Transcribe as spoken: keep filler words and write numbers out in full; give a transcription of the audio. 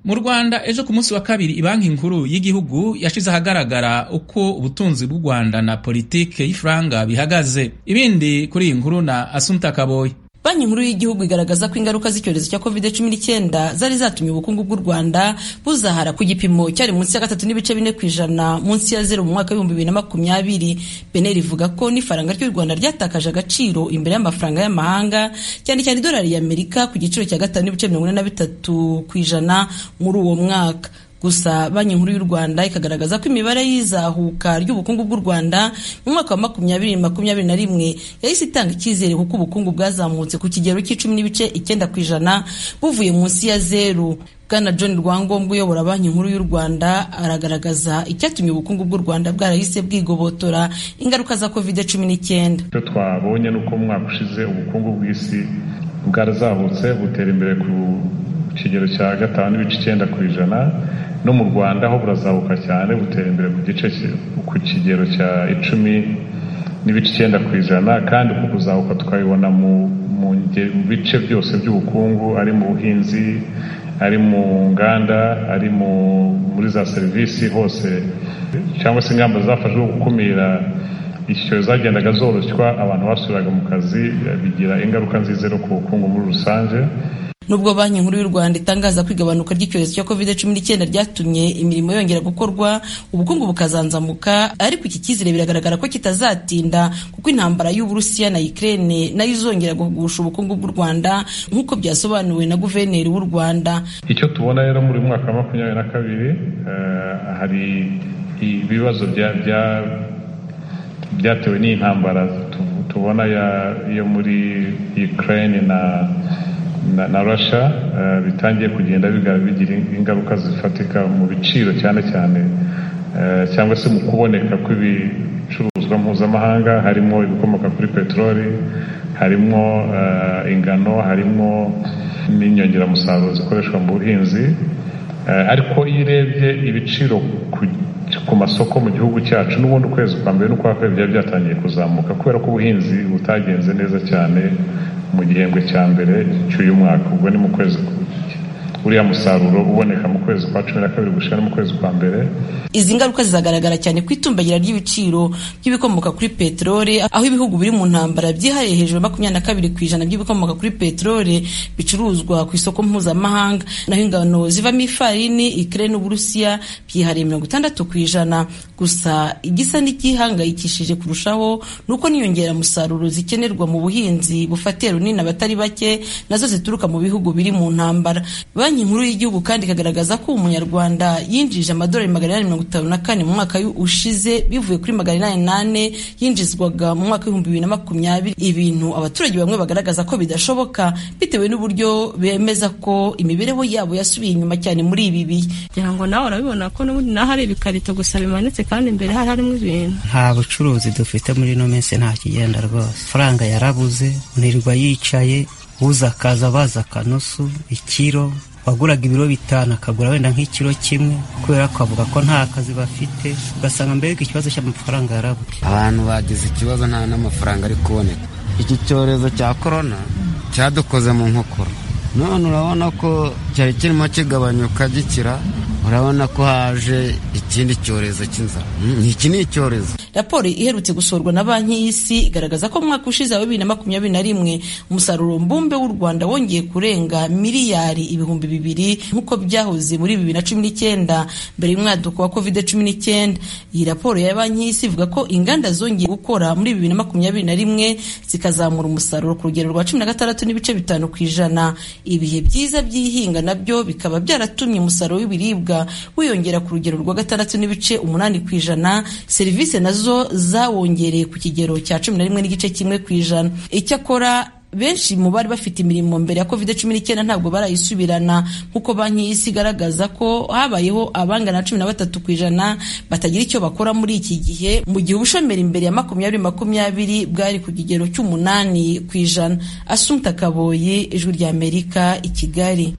Mu Rwanda ejo ku munsi wa kabiri ibanki nkuru y'igihugu yashize ahagaragara uko ubutunzi bw'u Rwanda na politike y'ifaranga bihagaze. Ibindi kuri iyi nkuru na Assumpta Kaboyi. Banki nkuru y'igihugu igaragaza ko ingaruka z'icyorezo cya covid cumi n'icyenda zari zatumye ubukungu bw'u Rwanda buzahara ku gipimo cyari munsi ya gatatu n'ibice bine kw'ijana munsi ya zero mu mwaka w'ibihumbi bibiri na makumyabiri. Beneri ivuga ko n'ifaranga ry'u Rwanda ryatakaje agaciro imbere y'amafaranga y'amahanga, cyane cyane idolari y'Amerika ku giciro cya gatanu n'ibice mirongo ine na bitatu kw'ijana muri uwo mwaka. Gusa Banki nkuru y'u Rwanda ikagaragaza ko imibare y'izahuka ry'ubukungu bw'u Rwanda mu mwaka wa makumyabiri makumyabiri na rimwe yahise itanga icyizere kuko ubukungu bwazamutse ku kigero cy'icumi n'ibice icyenda kw'ijana buvuye munsi ya zeru. Bwana John Rwangombwa uyobora Banki nkuru y'u Rwanda aragaragaza icyatumye ubukungu bw'u Rwanda bwarahise bwigobotora ingaruka za covid cumi n'icyenda. Icyo twabonye ni uko mu mwaka ushize ubukungu bw'isi bwarazamutse butera imbere ku kigero cya gatanu n'ibice icyenda kw'ijana, no mu Rwanda aho burazabuka cyane butera imbere ku gice ku kigero cya icumi n'ibice icyenda kw'ijana, kandi uku kuzabuka tukabibona mu bice byose by'ubukungu, ari mu buhinzi, ari mu nganda, ari muri za serivisi hose, cyangwa se ingamba zafashwe gukumira iki cyorezo zagendaga zoroshywa, abantu basubiraga mu kazi, bigira ingaruka nziza ku bukungu muri rusange. Nubwo Banki nkuru y'u Rwanda itangaza kwigabanuka ry'icyorezo cya covid cumi n'icyenda ryatumye imirimo yongera gukorwa, ubukungu bukazanzamuka, ariko iki cyizere biragaragara ko kitazatinda kuko intambara y'Uburusiya na Ukraine nayo izongera kugusha ubukungu bw'u Rwanda nk'uko byasobanuwe na guverineri w'u Rwanda. Icyo tubona rero muri mwaka wa makumyabiri na kabiri hari ibibazo byatewe n'intambara tubona yo muri Ukraine na na, na Russia uh, bitangiye kugenda bigira ingaruka zifatika mu biciro cyane cyane uh, cyangwa se mu kuboneka kw'ibicuruzwa mpuzamahanga, harimo ibikomoka kuri peteroli, harimo uh, ingano, harimo n'inyongeramusaruro zikoreshwa mu buhinzi. Uh, ariko iyo urebye ibiciro ku, ku masoko mu gihugu cyacu n'ubundi ukwezi kwa mbere n'ukwa kabiri byari byatangiye kuzamuka kubera ko ubuhinzi butagenze neza cyane mu gihembwe cya mbere cy'uyu mwaka. Ubwo ni mu kwezi uriya musaruro uboneka mu kwezi kwa cumi na kabiri gushira no mu kwezi kwa mbere. Izi ngaruka zizagaragara cyane ku itumbagira ry'ibiciro by'ibikomoka kuri peteroli, aho ibihugu biri mu ntambara byihariye hejuru makumyabiri na kabiri kw'ijana by'ibikomoka kuri peteroli bicuruzwa ku isoko mpuzamahanga, naho ingano zivamo ifarini, Ukraine n'Uburusiya byihariye mirongo itandatu kw'ijana. Gusa igisa n'igihangayikishije kurushaho nuko niyongera musaruro zikenerwa mu buhinzi bufatiye runini abatari bake nazo zituruka mu bihugu biri mu ntambara. Banki nkuru y'igihugu kandi ikagaragaza ko umunyarwanda yinjije amadolari magana inani mirongo itanu na kane mu mwaka ushize bivuye kuri magana inani nane yinjizwaga mu mwaka w'ibihumbi bibiri na makumyabiri, ibintu abaturage bamwe bagaragaza ko bidashoboka bitewe n'uburyo bemeza ko imibereho yabo yasubiye inyuma cyane muri ibi bihe. Kugira ngo nawe urabibona ko n'ubundi naho hari ibikarito gusa bimanitse kandi imbere hari harimo ibintu. Nta bucuruzi dufite muri ino minsi, nta kigenda rwose, faranga yarabuze, nirirwa yicaye, uza akaza baza akanusu, ikiro waguraga ibiro bitanu akagura wenda nk'ikiro kimwe kubera ko avuga ko nta kazi bafite, ugasanga mbega ikibazo cy'amafaranga yarabuze. Abantu bagize ikibazo nta n'amafaranga ari kuboneka. Iki cyorezo cya korona cyadukoze mu nkokora, none urabona ko cyari kirimo kigabanyuka gikira, urabona ko haje ikindi cyorezo cy'inzara. Iki ni icyorezo. Raporo iherutse gusorwa na Banki y'Isi igaragaza ko mu mwaka ushize wa bibiri na makumyabiri na rimwe umusaruro mbumbe w'u Rwanda wongeye kurenga miliyari ibihumbi bibiri nk'uko byahoze muri bibiri na cumi n'icyenda mbere y'umwaduko wa covid cumi n'icyenda. Iyi raporo ya Banki y'Isi ivuga ko inganda zongeye gukora muri bibiri na makumyabiri na rimwe zikazamura umusaruro ku rugero rwa cumi na gatandatu n'ibice bitanu kw'ijana. Ibihe byiza by'ihinga nabyo bikaba byaratumye umusaruro w'ibiribwa wiyongera ku rugero rwa gatandatu n'ibice umunani kw'ijana. Serivisi nazo zawongereye ku kigero cya cumi na rimwe n'igice kimwe kw'ijana. Icyakora benshi mu bari bafite imirimo mbere ya covid cumi n'icyenda ntabwo barayisubirana nk'uko Banki y'Isi igaragaza ko habayeho abangana na cumi na batatu kw'ijana batagira icyo bakora muri iki gihe, mu gihe ubushomeri imbere ya makumyabiri makumyabiri bwari ku kigero cy'umunani kw'ijana. Assumpta Kaboyi, Ijwi ry'Amerika, i Kigali.